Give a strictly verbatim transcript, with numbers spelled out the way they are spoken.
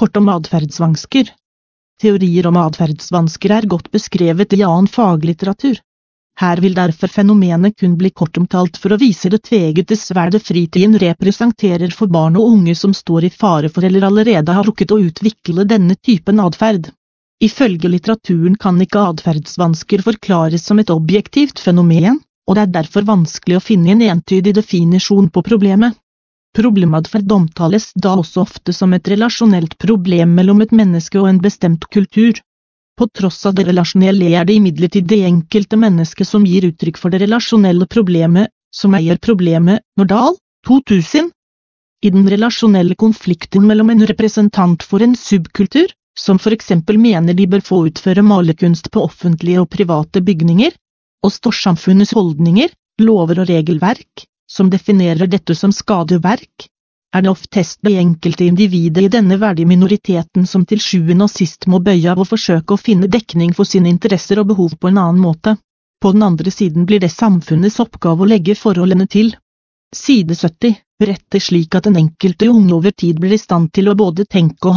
Kort om atferdsvansker. Teorier om atferdsvansker er godt beskrevet i annen faglitteratur. Her vil derfor fenomenet kun bli kort omtalt for å vise det tvegete sverdet fritiden representerer for barn og unge som står i fare for eller allerede har rukket å utvikle denne typen atferd. Ifølge litteraturen kan ikke atferdsvansker forklares som et objektivt fenomen, og det er derfor vanskelig å finne en entydig definisjon på problemet. Problematferd omtales da også ofte som et relasjonelt problem mellom et menneske og en bestemt kultur. På tross av det relasjonelle er det imidlertid det enkelte mennesket som gir uttrykk for det relasjonelle problemet, som eier problemet. Nordahl, to tusen. I den relasjonelle konflikten mellom en representant for en subkultur, som for eksempel mener de bør få utføre malerkunst på offentlige og private bygninger, og storsamfunnets holdninger, lover og regelverk, som definerer dette som skadeverk, er det oftest det enkelte individet i denne verdige minoriteten som til sjuende og sist må bøye av og forsøke å finne dekning for sine interesser og behov på en annen måte. På den andre siden blir det samfunnets oppgave å legge forholdene til. Side sytti, beretter slik at den enkelte unge over tid blir i stand til å både tenke og